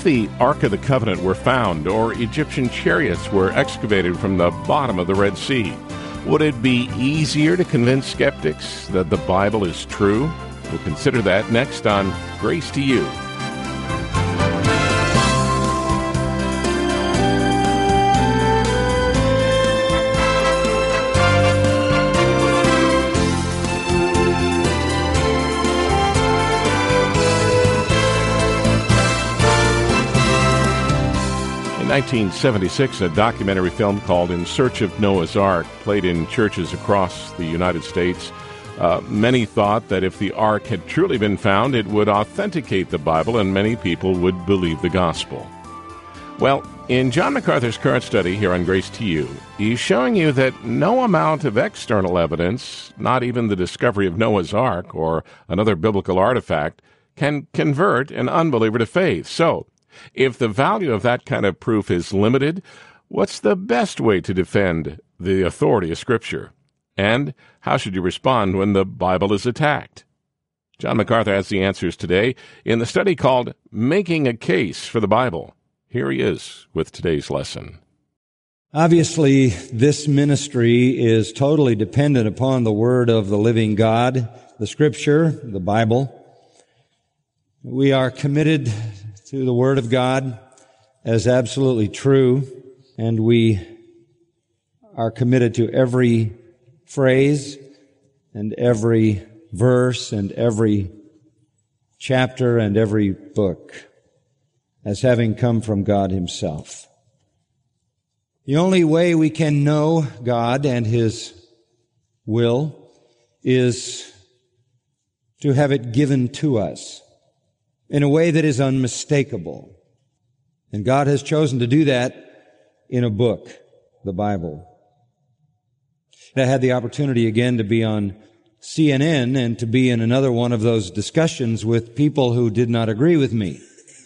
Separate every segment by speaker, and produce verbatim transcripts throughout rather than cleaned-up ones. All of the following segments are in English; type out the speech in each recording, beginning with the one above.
Speaker 1: the Ark of the Covenant were found, or Egyptian chariots were excavated from the bottom of the Red Sea, would it be easier to convince skeptics that the Bible is true? We'll consider that next on Grace to You. In nineteen seventy-six, a documentary film called In Search of Noah's Ark played in churches across the United States. Uh, many thought that if the Ark had truly been found, it would authenticate the Bible and many people would believe the gospel. Well, in John MacArthur's current study here on Grace to You, he's showing you that no amount of external evidence, not even the discovery of Noah's Ark or another biblical artifact, can convert an unbeliever to faith. So, if the value of that kind of proof is limited, what's the best way to defend the authority of Scripture? And how should you respond when the Bible is attacked? John MacArthur has the answers today in the study called Making a Case for the Bible. Here he is with today's lesson.
Speaker 2: Obviously, this ministry is totally dependent upon the Word of the living God, the Scripture, the Bible. We are committed to the Word of God as absolutely true, and we are committed to every phrase and every verse and every chapter and every book as having come from God Himself. The only way we can know God and His will is to have it given to us in a way that is unmistakable. And God has chosen to do that in a book, the Bible. I had the opportunity again to be on C N N and to be in another one of those discussions with people who did not agree with me.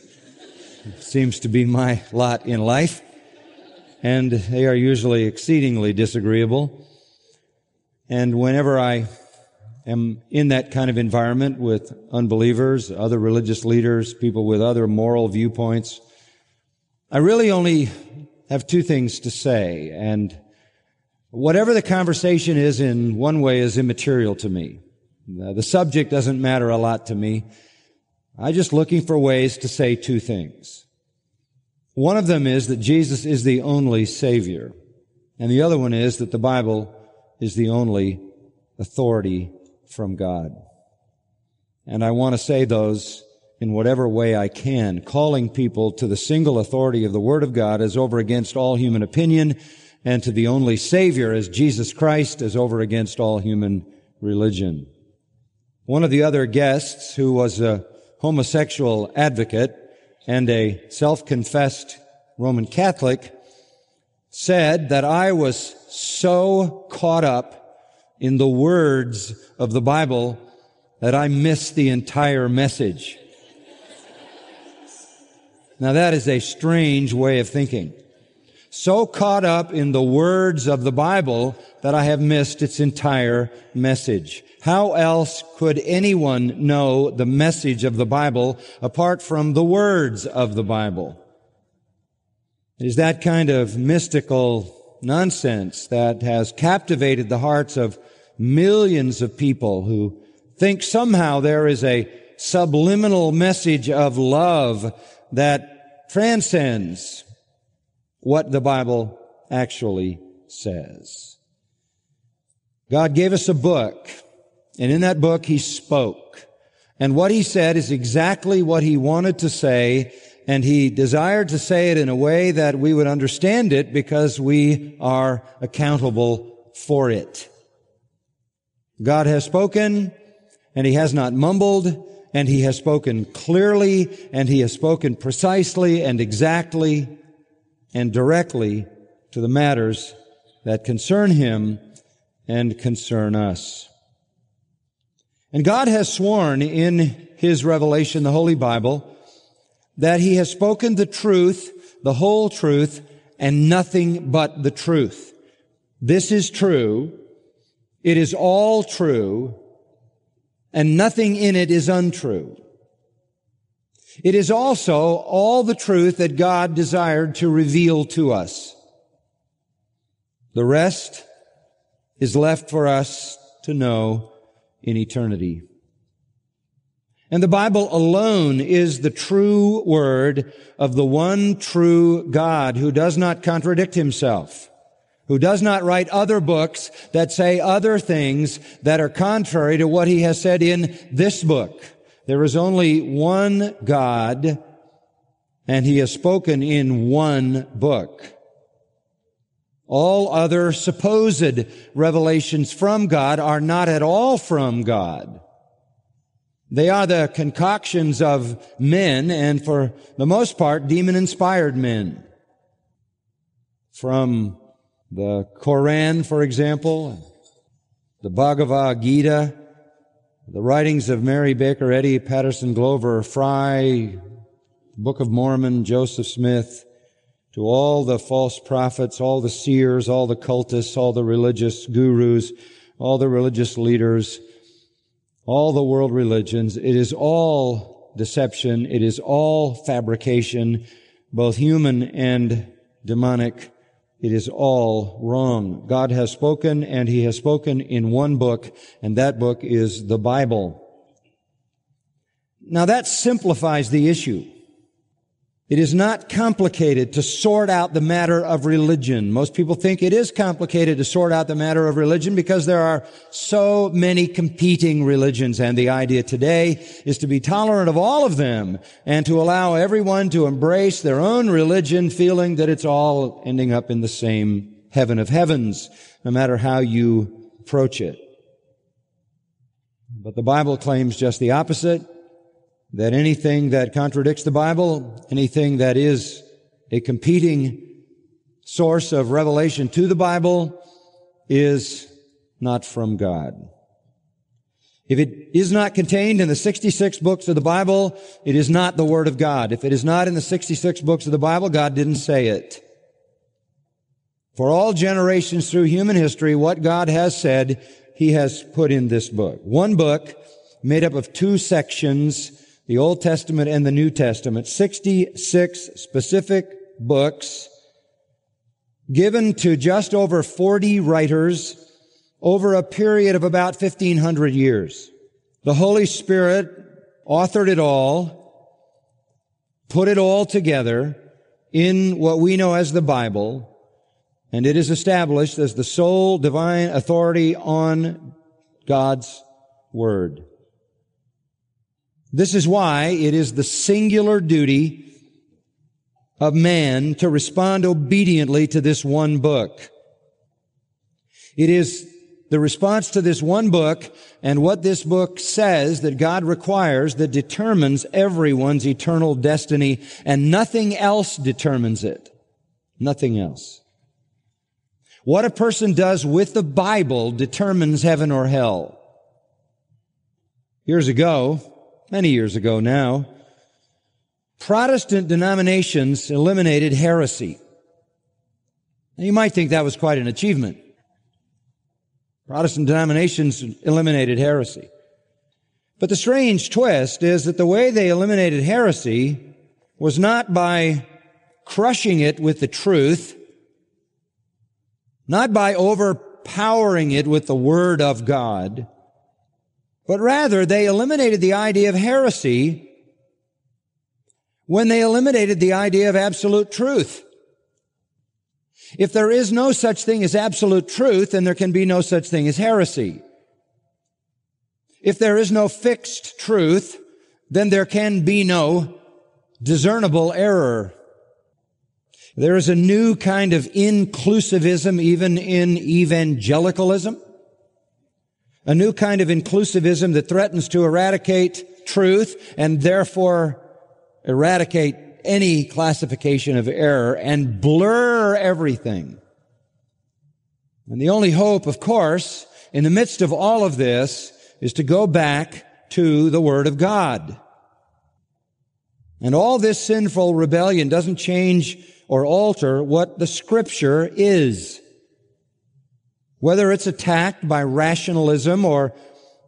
Speaker 2: It seems to be my lot in life, and they are usually exceedingly disagreeable. And whenever I am in that kind of environment with unbelievers, other religious leaders, people with other moral viewpoints, I really only have two things to say, and whatever the conversation is in one way is immaterial to me. The subject doesn't matter a lot to me. I'm just looking for ways to say two things. One of them is that Jesus is the only Savior, and the other one is that the Bible is the only authority from God. And I want to say those in whatever way I can, calling people to the single authority of the Word of God as over against all human opinion, and to the only Savior as Jesus Christ as over against all human religion. One of the other guests, who was a homosexual advocate and a self-confessed Roman Catholic, said that I was so caught up in the words of the Bible that I missed the entire message. Now that is a strange way of thinking. So caught up in the words of the Bible that I have missed its entire message. How else could anyone know the message of the Bible apart from the words of the Bible? It is that kind of mystical nonsense that has captivated the hearts of millions of people who think somehow there is a subliminal message of love that transcends what the Bible actually says. God gave us a book, and in that book He spoke. And what He said is exactly what He wanted to say, and He desired to say it in a way that we would understand it because we are accountable for it. God has spoken, and He has not mumbled, and He has spoken clearly, and He has spoken precisely and exactly and directly to the matters that concern Him and concern us. And God has sworn in His revelation, the Holy Bible, that He has spoken the truth, the whole truth, and nothing but the truth. This is true. It is all true, and nothing in it is untrue. It is also all the truth that God desired to reveal to us. The rest is left for us to know in eternity. And the Bible alone is the true word of the one true God who does not contradict himself, who does not write other books that say other things that are contrary to what he has said in this book. There is only one God, and he has spoken in one book. All other supposed revelations from God are not at all from God. They are the concoctions of men, and for the most part, demon-inspired men. From the Koran, for example, the Bhagavad Gita, the writings of Mary Baker Eddy, Patterson Glover, Fry, Book of Mormon, Joseph Smith, to all the false prophets, all the seers, all the cultists, all the religious gurus, all the religious leaders, all the world religions. It is all deception. It is all fabrication, both human and demonic. It is all wrong. God has spoken, and he has spoken in one book, and that book is the Bible. Now that simplifies the issue. It is not complicated to sort out the matter of religion. Most people think it is complicated to sort out the matter of religion because there are so many competing religions, and the idea today is to be tolerant of all of them and to allow everyone to embrace their own religion, feeling that it's all ending up in the same heaven of heavens, no matter how you approach it. But the Bible claims just the opposite. That anything that contradicts the Bible, anything that is a competing source of revelation to the Bible, is not from God. If it is not contained in the sixty-six books of the Bible, it is not the Word of God. If it is not in the sixty-six books of the Bible, God didn't say it. For all generations through human history, what God has said, he has put in this book. One book made up of two sections, the Old Testament and the New Testament, sixty-six specific books given to just over forty writers over a period of about fifteen hundred years. The Holy Spirit authored it all, put it all together in what we know as the Bible, and it is established as the sole divine authority on God's Word. This is why it is the singular duty of man to respond obediently to this one book. It is the response to this one book and what this book says that God requires that determines everyone's eternal destiny, and nothing else determines it. Nothing else. What a person does with the Bible determines heaven or hell. Years ago, many years ago now, Protestant denominations eliminated heresy. Now, you might think that was quite an achievement. Protestant denominations eliminated heresy. But the strange twist is that the way they eliminated heresy was not by crushing it with the truth, not by overpowering it with the Word of God, but rather, they eliminated the idea of heresy when they eliminated the idea of absolute truth. If there is no such thing as absolute truth, then there can be no such thing as heresy. If there is no fixed truth, then there can be no discernible error. There is a new kind of inclusivism even in evangelicalism. A new kind of inclusivism that threatens to eradicate truth and therefore eradicate any classification of error and blur everything. And the only hope, of course, in the midst of all of this is to go back to the Word of God. And all this sinful rebellion doesn't change or alter what the Scripture is. Whether it's attacked by rationalism or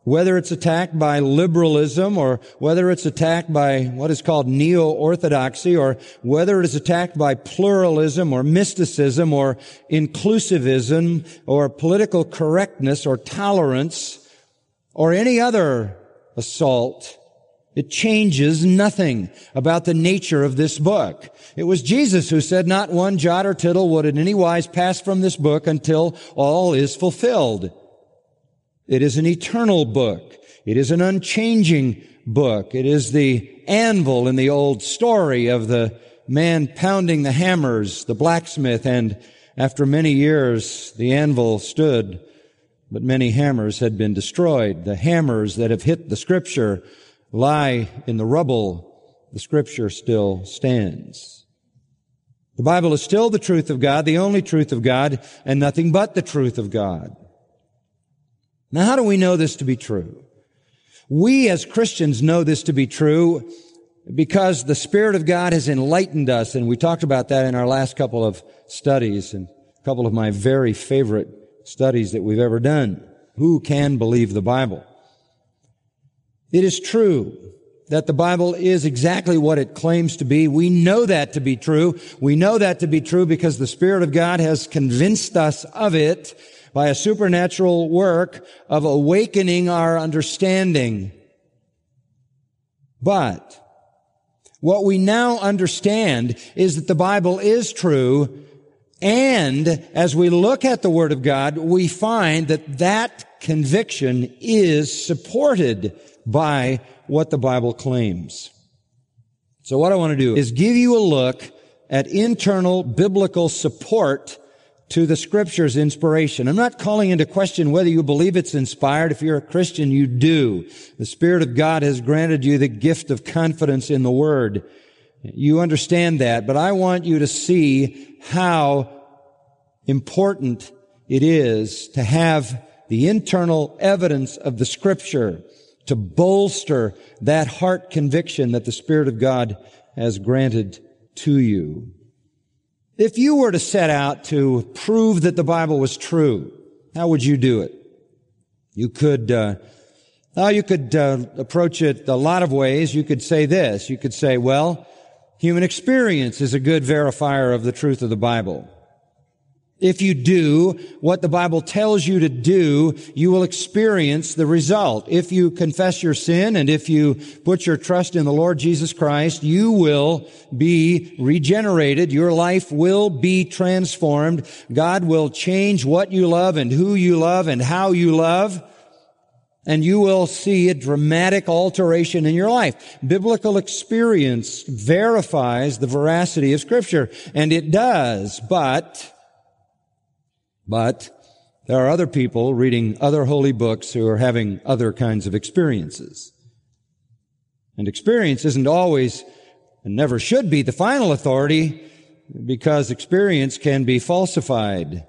Speaker 2: whether it's attacked by liberalism or whether it's attacked by what is called neo-orthodoxy or whether it is attacked by pluralism or mysticism or inclusivism or political correctness or tolerance or any other assault, it changes nothing about the nature of this book. It was Jesus who said, "Not one jot or tittle would in any wise pass from this book until all is fulfilled." It is an eternal book. It is an unchanging book. It is the anvil in the old story of the man pounding the hammers, the blacksmith, and after many years the anvil stood, but many hammers had been destroyed. The hammers that have hit the Scripture lie in the rubble. The Scripture still stands. The Bible is still the truth of God, the only truth of God, and nothing but the truth of God. Now, how do we know this to be true? We as Christians know this to be true because the Spirit of God has enlightened us, and we talked about that in our last couple of studies, and a couple of my very favorite studies that we've ever done. Who can believe the Bible? It is true that the Bible is exactly what it claims to be. We know that to be true. We know that to be true because the Spirit of God has convinced us of it by a supernatural work of awakening our understanding. But what we now understand is that the Bible is true, and as we look at the Word of God, we find that that conviction is supported by what the Bible claims. So what I want to do is give you a look at internal biblical support to the Scripture's inspiration. I'm not calling into question whether you believe it's inspired. If you're a Christian, you do. The Spirit of God has granted you the gift of confidence in the Word. You understand that, but I want you to see how important it is to have the internal evidence of the Scripture to bolster that heart conviction that the Spirit of God has granted to you. If you were to set out to prove that the Bible was true, how would you do it? You could, uh, oh, you could uh, approach it a lot of ways. You could say this. You could say, well, human experience is a good verifier of the truth of the Bible. If you do what the Bible tells you to do, you will experience the result. If you confess your sin and if you put your trust in the Lord Jesus Christ, you will be regenerated. Your life will be transformed. God will change what you love and who you love and how you love. And you will see a dramatic alteration in your life. Biblical experience verifies the veracity of Scripture. And it does, but... But there are other people reading other holy books who are having other kinds of experiences. And experience isn't always, and never should be, the final authority, because experience can be falsified.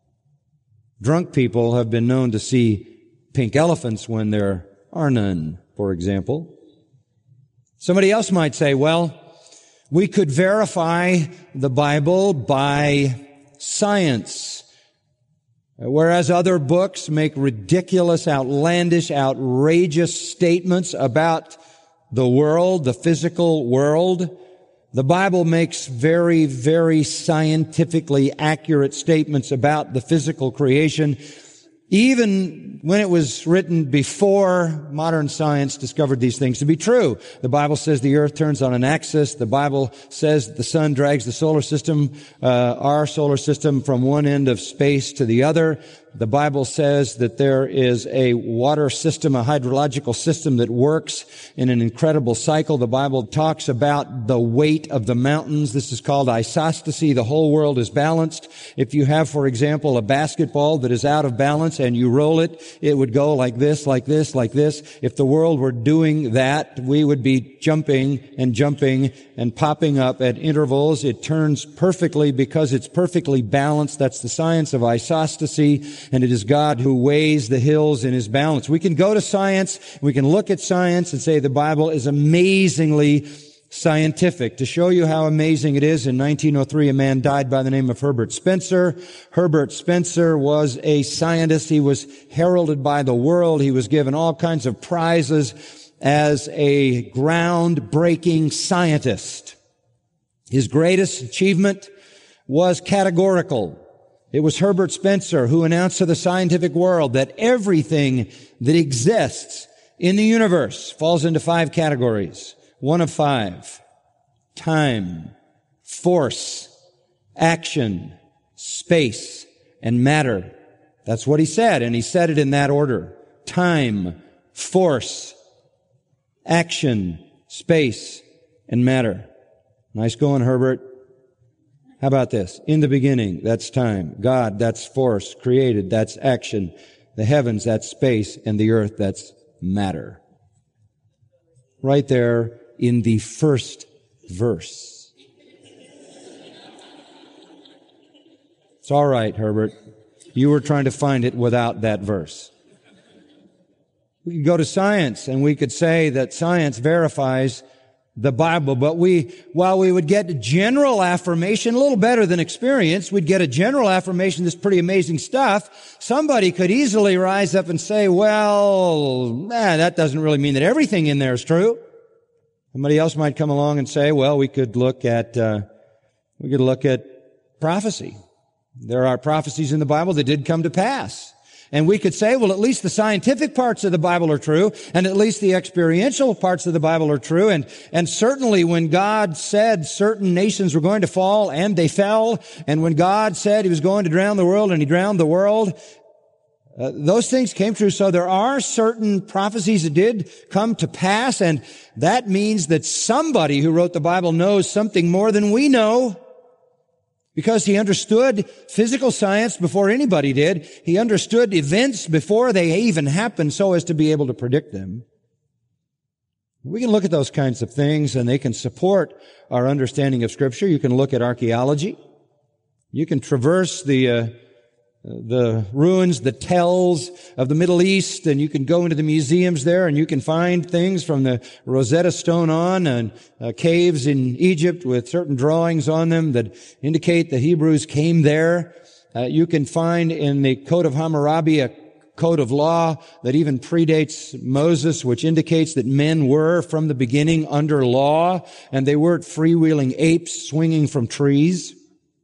Speaker 2: Drunk people have been known to see pink elephants when there are none, for example. Somebody else might say, well, we could verify the Bible by science. Whereas other books make ridiculous, outlandish, outrageous statements about the world, the physical world, the Bible makes very, very scientifically accurate statements about the physical creation, even when it was written before modern science discovered these things to be true. The Bible says the earth turns on an axis. The Bible says that the sun drags the solar system, uh, our solar system, from one end of space to the other. The Bible says that there is a water system, a hydrological system that works in an incredible cycle. The Bible talks about the weight of the mountains. This is called isostasy. The whole world is balanced. If you have, for example, a basketball that is out of balance and you roll it, it would go like this, like this, like this. If the world were doing that, we would be jumping and jumping and popping up at intervals. It turns perfectly because it's perfectly balanced. That's the science of isostasy. And it is God who weighs the hills in His balance. We can go to science, we can look at science and say the Bible is amazingly scientific. To show you how amazing it is, in nineteen oh three, a man died by the name of Herbert Spencer. Herbert Spencer was a scientist. He was heralded by the world. He was given all kinds of prizes as a groundbreaking scientist. His greatest achievement was categorical. It was Herbert Spencer who announced to the scientific world that everything that exists in the universe falls into five categories. One of five. Time, force, action, space, and matter. That's what he said, and he said it in that order. Time, force, action, space, and matter. Nice going, Herbert. How about this? In the beginning, that's time. God, that's force. Created, that's action. The heavens, that's space. And the earth, that's matter. Right there in the first verse. It's all right, Herbert. You were trying to find it without that verse. We could go to science and we could say that science verifies the Bible, but we, while we would get general affirmation, a little better than experience, we'd get a general affirmation, this pretty amazing stuff. Somebody could easily rise up and say, well, eh, that doesn't really mean that everything in there is true. Somebody else might come along and say, well, we could look at, uh, we could look at prophecy. There are prophecies in the Bible that did come to pass. And we could say, well, at least the scientific parts of the Bible are true, and at least the experiential parts of the Bible are true, and, and certainly when God said certain nations were going to fall, and they fell, and when God said He was going to drown the world, and He drowned the world, uh, those things came true. So there are certain prophecies that did come to pass, and that means that somebody who wrote the Bible knows something more than we know. Because he understood physical science before anybody did. He understood events before they even happened so as to be able to predict them. We can look at those kinds of things and they can support our understanding of Scripture. You can look at archaeology. You can traverse the uh, the ruins, the tells of the Middle East, and you can go into the museums there and you can find things from the Rosetta Stone on, and uh, caves in Egypt with certain drawings on them that indicate the Hebrews came there. Uh, you can find in the Code of Hammurabi a code of law that even predates Moses, which indicates that men were from the beginning under law, and they weren't freewheeling apes swinging from trees.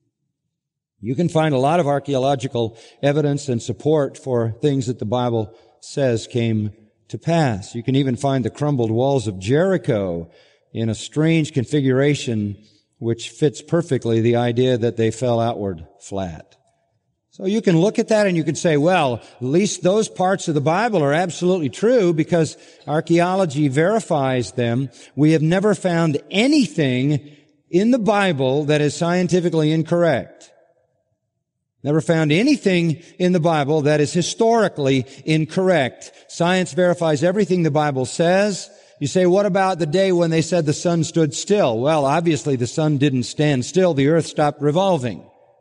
Speaker 2: You can find a lot of archaeological evidence and support for things that the Bible says came to pass. You can even find the crumbled walls of Jericho in a strange configuration which fits perfectly the idea that they fell outward flat. So you can look at that and you can say, well, at least those parts of the Bible are absolutely true because archaeology verifies them. We have never found anything in the Bible that is scientifically incorrect. Never found anything in the Bible that is historically incorrect. Science verifies everything the Bible says. You say, what about the day when they said the sun stood still? Well, obviously the sun didn't stand still. The earth stopped revolving.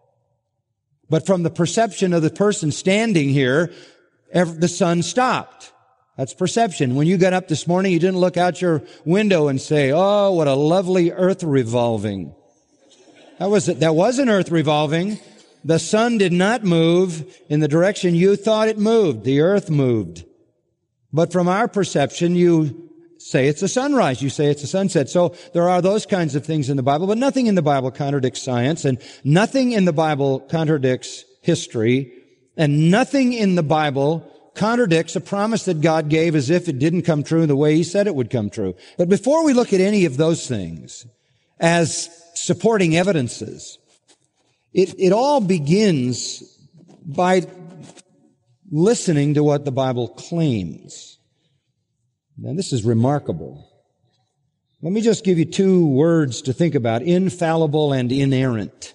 Speaker 2: But from the perception of the person standing here, the sun stopped. That's perception. When you got up this morning, you didn't look out your window and say, oh, what a lovely earth revolving. That was, that was an earth revolving. The sun did not move in the direction you thought it moved. The earth moved. But from our perception, you say it's a sunrise. You say it's a sunset. So there are those kinds of things in the Bible, but nothing in the Bible contradicts science, and nothing in the Bible contradicts history, and nothing in the Bible contradicts a promise that God gave as if it didn't come true the way He said it would come true. But before we look at any of those things as supporting evidences, It, it all begins by listening to what the Bible claims. Now, this is remarkable. Let me just give you two words to think about: infallible and inerrant.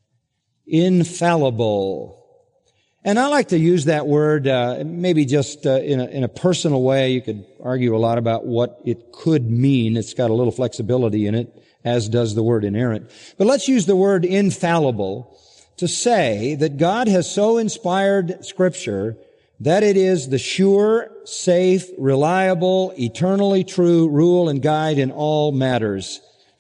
Speaker 2: Infallible. And I like to use that word uh, maybe just uh, in, a, in a personal way. You could argue a lot about what it could mean. It's got a little flexibility in it, as does the word inerrant. But let's use the word infallible to say that God has so inspired Scripture that it is the sure, safe, reliable, eternally true rule and guide in all matters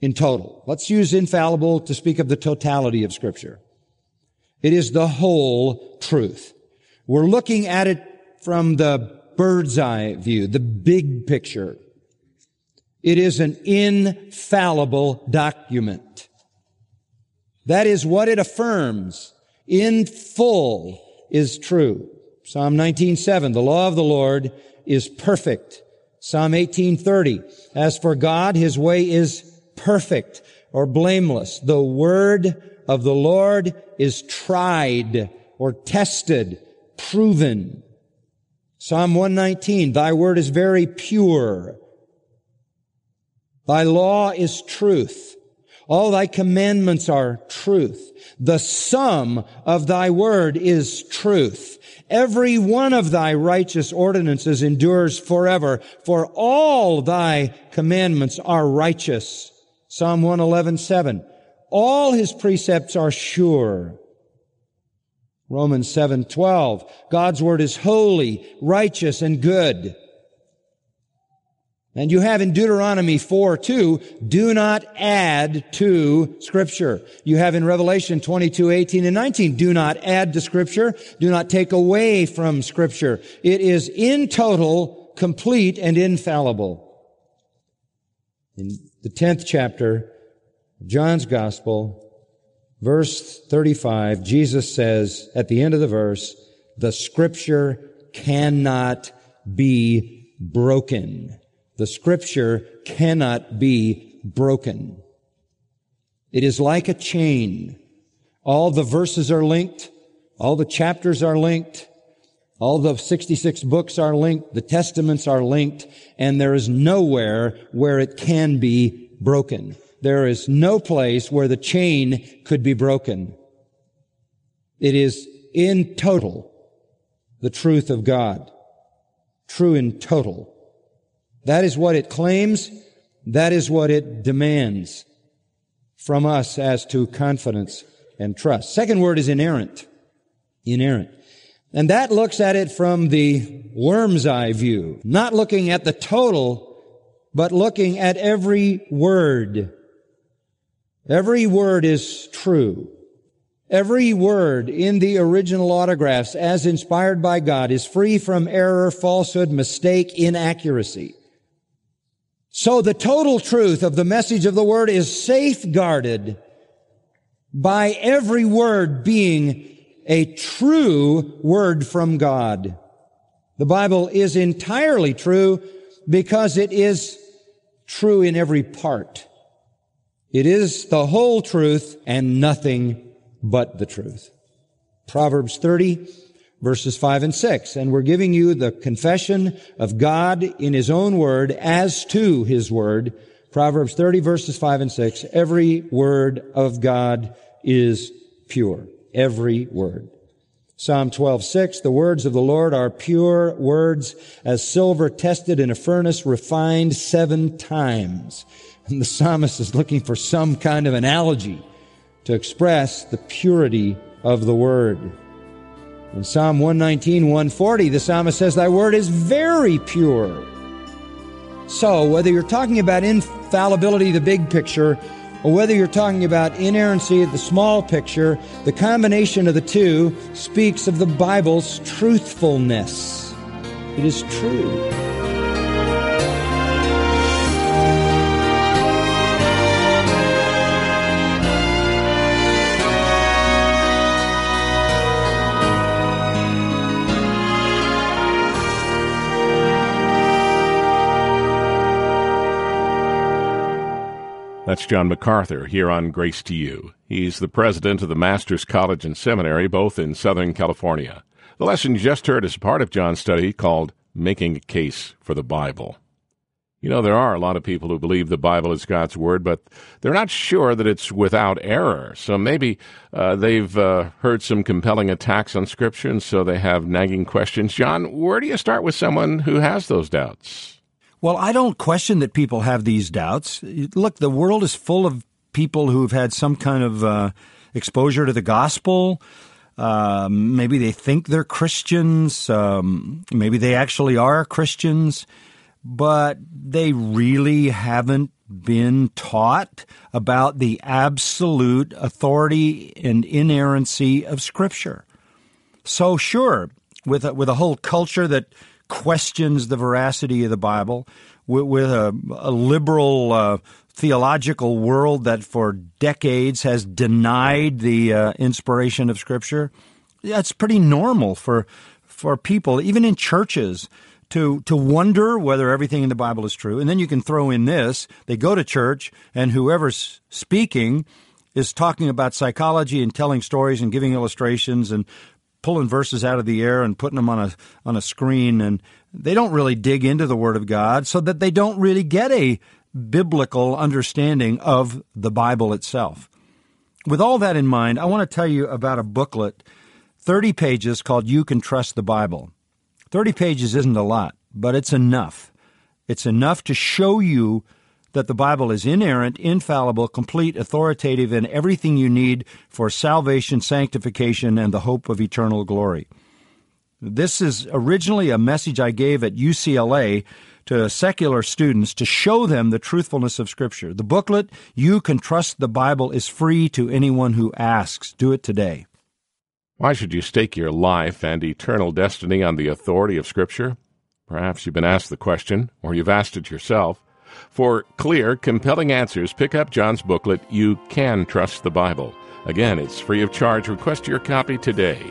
Speaker 2: in total. Let's use infallible to speak of the totality of Scripture. It is the whole truth. We're looking at it from the bird's eye view, the big picture. It is an infallible document. That is what it affirms. In full is true. Psalm nineteen seven, the law of the Lord is perfect. Psalm eighteen thirty, as for God, His way is perfect or blameless. The word of the Lord is tried or tested, proven. Psalm one nineteen, thy word is very pure. Thy law is truth. All thy commandments are truth. The sum of thy word is truth. Every one of thy righteous ordinances endures forever, for all thy commandments are righteous. Psalm one eleven seven. All his precepts are sure. Romans seven twelve. God's word is holy, righteous, and good. And you have in Deuteronomy four two, do not add to Scripture. You have in Revelation twenty-two eighteen and nineteen, do not add to Scripture. Do not take away from Scripture. It is in total, complete, and infallible. In the tenth chapter of John's Gospel, verse thirty-five, Jesus says at the end of the verse, the Scripture cannot be broken. The Scripture cannot be broken. It is like a chain. All the verses are linked. All the chapters are linked. All the sixty-six books are linked. The testaments are linked. And there is nowhere where it can be broken. There is no place where the chain could be broken. It is in total the truth of God. True in total. That is what it claims. That is what it demands from us as to confidence and trust. Second word is inerrant. Inerrant. And that looks at it from the worm's eye view, not looking at the total, but looking at every word. Every word is true. Every word in the original autographs, as inspired by God, is free from error, falsehood, mistake, inaccuracy. So the total truth of the message of the Word is safeguarded by every word being a true word from God. The Bible is entirely true because it is true in every part. It is the whole truth and nothing but the truth. Proverbs thirty, verses five and six. And we're giving you the confession of God in His own word as to His word. Proverbs thirty, verses five and six. Every word of God is pure. Every word. Psalm twelve six. The words of the Lord are pure words, as silver tested in a furnace, refined seven times. And the psalmist is looking for some kind of analogy to express the purity of the word. In Psalm one nineteen, one forty, the psalmist says, thy word is very pure. So, whether you're talking about infallibility, the big picture, or whether you're talking about inerrancy, the small picture, the combination of the two speaks of the Bible's truthfulness. It is true.
Speaker 1: That's John MacArthur here on Grace to You. He's the president of the Masters College and Seminary, both in Southern California. The lesson you just heard is part of John's study called Making a Case for the Bible. You know, there are a lot of people who believe the Bible is God's Word, but they're not sure that it's without error. So maybe uh, they've uh, heard some compelling attacks on Scripture, and so they have nagging questions. John, where do you start with someone who has those doubts?
Speaker 3: Well, I don't question that people have these doubts. Look, the world is full of people who've had some kind of uh, exposure to the gospel. Uh, maybe they think they're Christians. Um, maybe they actually are Christians, but they really haven't been taught about the absolute authority and inerrancy of Scripture. So sure, with a, with a whole culture that questions the veracity of the Bible, with, with a, a liberal uh, theological world that for decades has denied the uh, inspiration of Scripture, yeah, it's pretty normal for for people, even in churches, to to wonder whether everything in the Bible is true. And then you can throw in this. They go to church, and whoever's speaking is talking about psychology and telling stories and giving illustrations and pulling verses out of the air and putting them on a on a screen. And they don't really dig into the Word of God, so that they don't really get a biblical understanding of the Bible itself. With all that in mind, I want to tell you about a booklet, thirty pages, called You Can Trust the Bible. thirty pages isn't a lot, but it's enough. It's enough to show you that the Bible is inerrant, infallible, complete, authoritative, and everything you need for salvation, sanctification, and the hope of eternal glory. This is originally a message I gave at U C L A to secular students to show them the truthfulness of Scripture. The booklet, You Can Trust the Bible, is free to anyone who asks. Do it today.
Speaker 1: Why should you stake your life and eternal destiny on the authority of Scripture? Perhaps you've been asked the question, or you've asked it yourself. For clear, compelling answers, pick up John's booklet, You Can Trust the Bible. Again, it's free of charge. Request your copy today.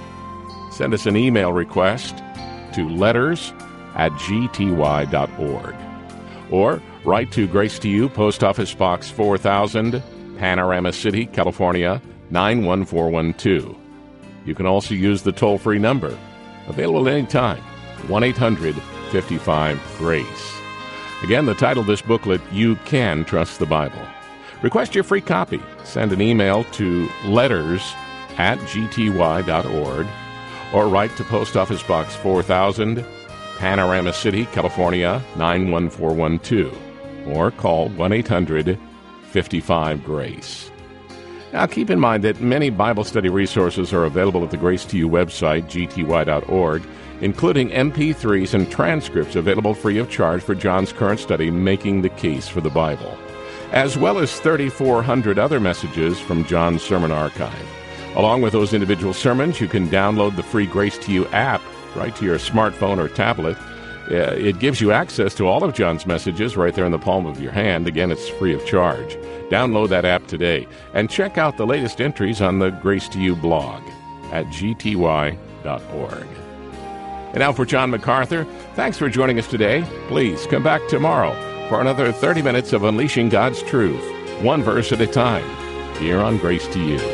Speaker 1: Send us an email request to letters at g t y dot org. Or write to Grace to You, Post Office Box four thousand, Panorama City, California, nine one four one two. You can also use the toll-free number, available at any time, one eight hundred fifty-five GRACE. Again, the title of this booklet, You Can Trust the Bible. Request your free copy. Send an email to letters at g t y dot org or write to Post Office Box four thousand, Panorama City, California, nine one four one two, or call one eight hundred fifty-five GRACE. Now, keep in mind that many Bible study resources are available at the Grace to You website, g t y dot org, including M P threes and transcripts available free of charge for John's current study, Making the Case for the Bible, as well as thirty-four hundred other messages from John's Sermon Archive. Along with those individual sermons, you can download the free Grace to You app right to your smartphone or tablet. Uh, it gives you access to all of John's messages right there in the palm of your hand. Again, it's free of charge. Download that app today and check out the latest entries on the Grace to You blog at g t y dot org. And now for John MacArthur, thanks for joining us today. Please come back tomorrow for another thirty minutes of Unleashing God's Truth, one verse at a time, here on Grace to You.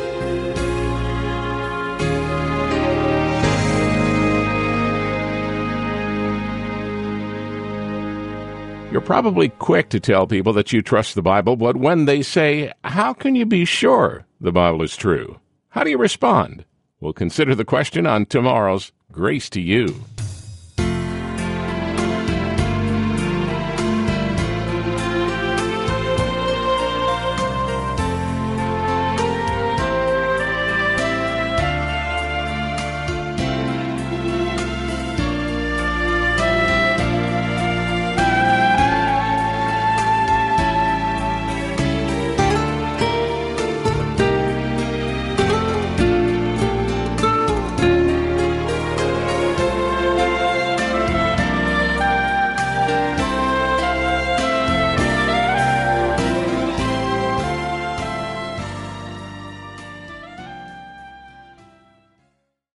Speaker 1: You're probably quick to tell people that you trust the Bible, but when they say, how can you be sure the Bible is true? How do you respond? We'll consider the question on tomorrow's Grace to You.